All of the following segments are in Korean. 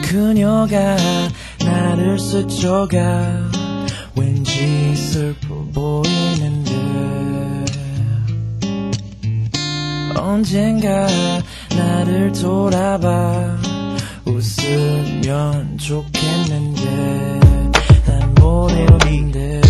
그녀가 나를 스쳐가 왠지 슬퍼 보이는데 언젠가 나를 돌아봐 웃으면 좋겠는데 난 모르는데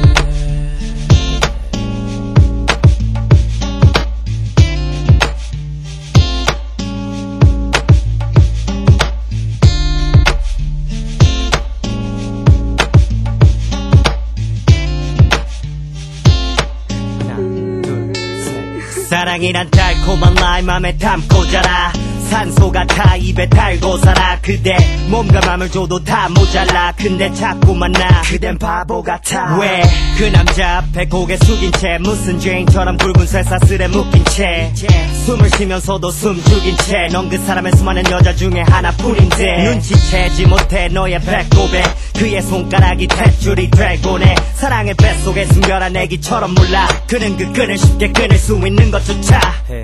사랑이란 달콤한 말 맘에 담고 자라 산소 같아 입에 달고 살아 그대 몸과 맘을 줘도 다 모자라 근데 자꾸만 나 그댄 바보 같아 왜 그 남자 앞에 고개 숙인 채 무슨 죄인처럼 굵은 쇠사슬에 묶인 채 숨을 쉬면서도 숨 죽인 채 넌 그 사람의 수많은 여자 중에 하나뿐인데 눈치채지 못해 너의 배꼽에 그의 손가락이 탯줄이 되곤 해 사랑의 뱃속에 숨겨라 내기처럼 몰라 그는 그 끈을 쉽게 끊을 수 있는 것조차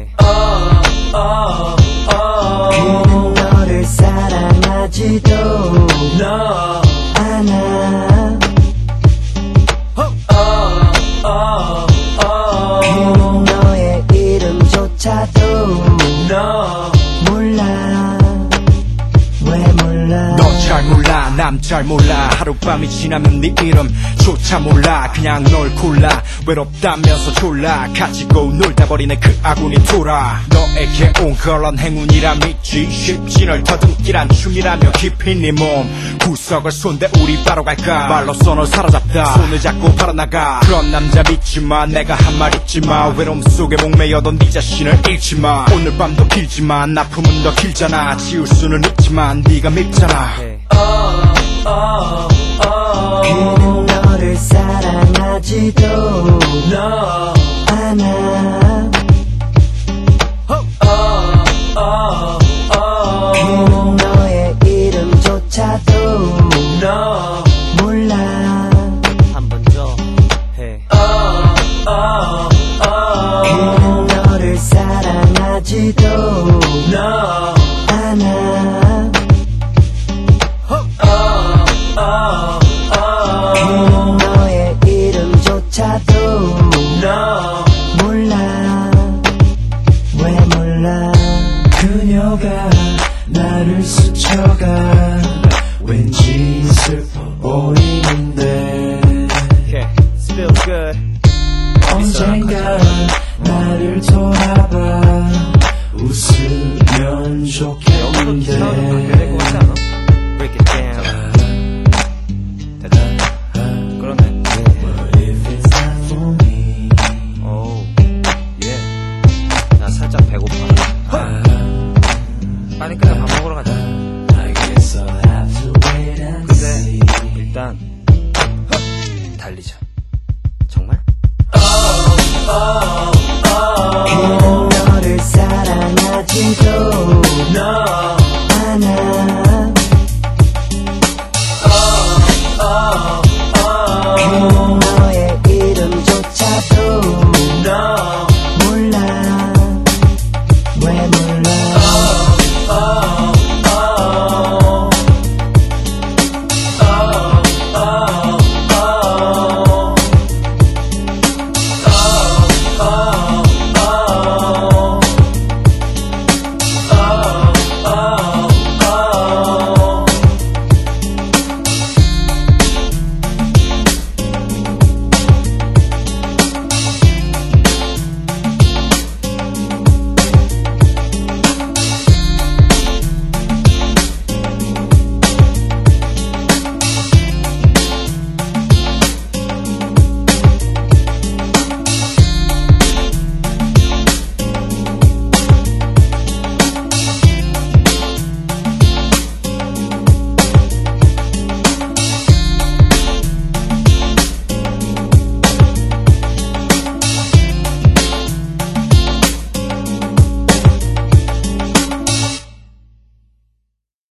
그는 너를 사랑하지도 않아 그는 너의 이름조차도 몰라 왜 몰라 넌 잘 몰라 남 잘 몰라 하룻밤이 지나면 네 이름조차 몰라 그냥 널 골라 외롭다면서 졸라 가지고 놀다 버리는 그 아군이 돌아 너에게 온 그런 행운이라 믿지 쉽지 널 더듬기란 춤이라며 깊이 네 몸 구석을 손대 우리 바로 갈까 말로써 널 사로잡다 손을 잡고 바로 나가 그런 남자 믿지마 내가 한 말 잊지마 외로움 속에 목매여던 네 자신을 잃지마 오늘 밤도 길지만 아픔은 더 길잖아 지울 수는 있지만 네가 밉잖아 그는 너를 사랑하지도 않아 그는 너의 이름조차도 몰라 한 번 더 해 그는 너를 사랑하지도 않아 그는 너의 이름조차도 몰라 왜 몰라 그녀가 나를 스쳐가 왠지 슬퍼 보이는데 Okay, it feels good 언젠가 나를 돌아봐 웃으면 좋겠는데 Break it down 그러네 What if it's not for me 오, 예. 나 살짝 배고파 빨리 끝내 밥 먹으러 가자 I guess I'll have to wait and see 일단 달리자 정말? 그는 너를 사랑하지도